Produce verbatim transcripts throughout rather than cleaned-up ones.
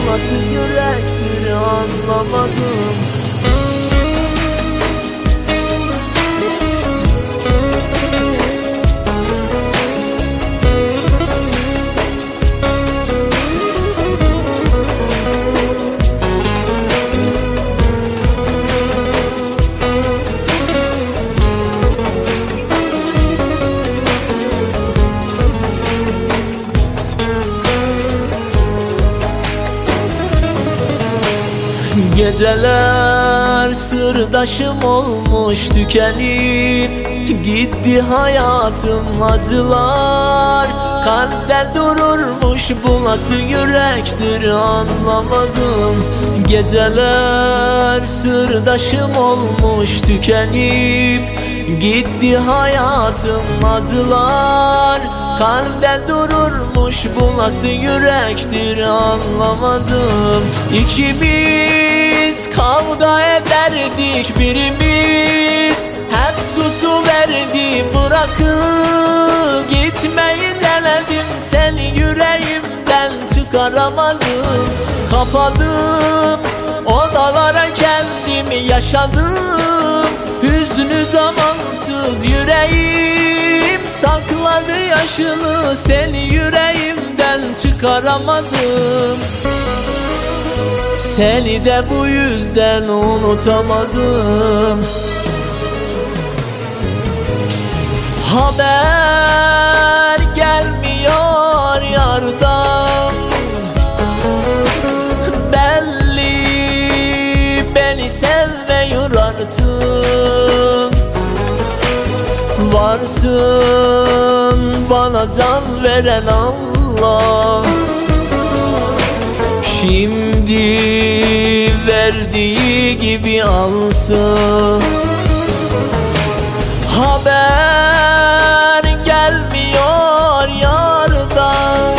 nasıl yürektir anlamadım. Geceler sırdaşım olmuş tükenip gitti hayatım acılar. Kalpte dururmuş bu nasıl yürektir anlamadım. Geceler sırdaşım olmuş tükenip gitti hayatım acılar. Kalpte dururmuş bu nasıl yürektir anlamadım. İkimiz kavga ederdik birimiz hep susu verdi, bırakıp gitmeyi denedim. Seni yüreğimden çıkaramadım. Kapadım odalara kendimi yaşadım. Hüznü zamansız yüreğim sakladı yaşını. Seni yüreğimden çıkaramadım. Seni de bu yüzden unutamadım. Haber gelmiyor yardan, belli beni sevmiyor artık. Varsın bana can veren Allah, şimdi verdiği gibi alsın. Haber gelmiyor yardan,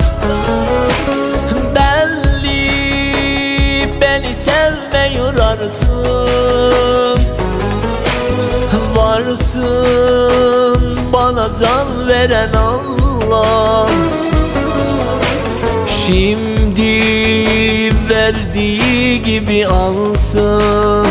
belli beni sevmiyor artık. Varsın bana can veren Allah, şimdi verdiği gibi alsın.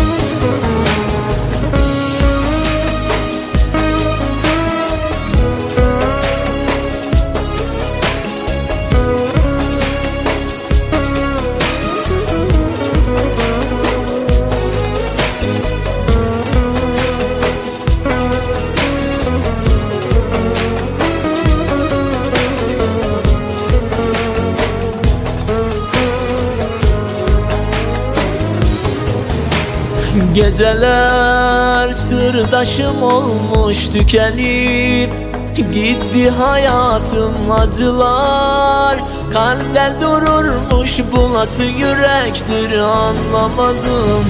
Geceler sırdaşım olmuş tükenip gitti hayatım acılar. Kalpte dururmuş bu nasıl yürektir anlamadım.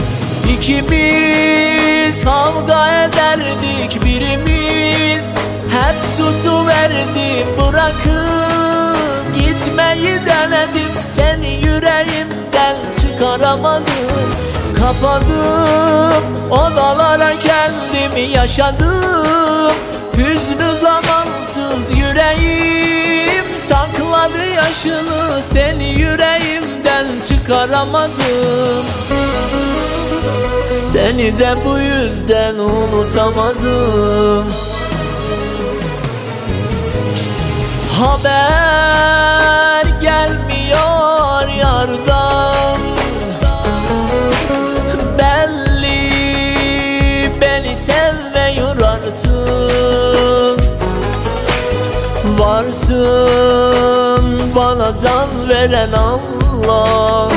İkimiz kavga ederdik birimiz hep susu verdi, bırakıp gitmeyi denedim. Seni yüreğimden çıkaramadım. Kapadım odalara kendimi yaşadım. Hüznü zamansız yüreğim sakladı yaşını. Seni yüreğimden çıkaramadım. Seni de bu yüzden unutamadım. Haber gelmiyor yardan, belli beni sevmiyor artık. Varsın bana can veren Allah,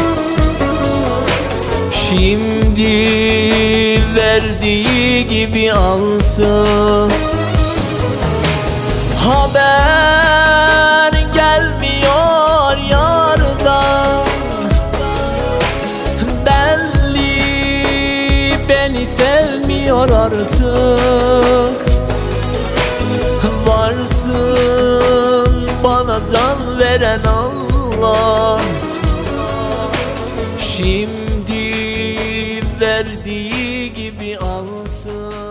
şimdi verdiği gibi alsın. Haber gelmiyor yardan, belli beni sevmiyor artık. Varsın bana can veren Allah, şimdi verdiği gibi alsın.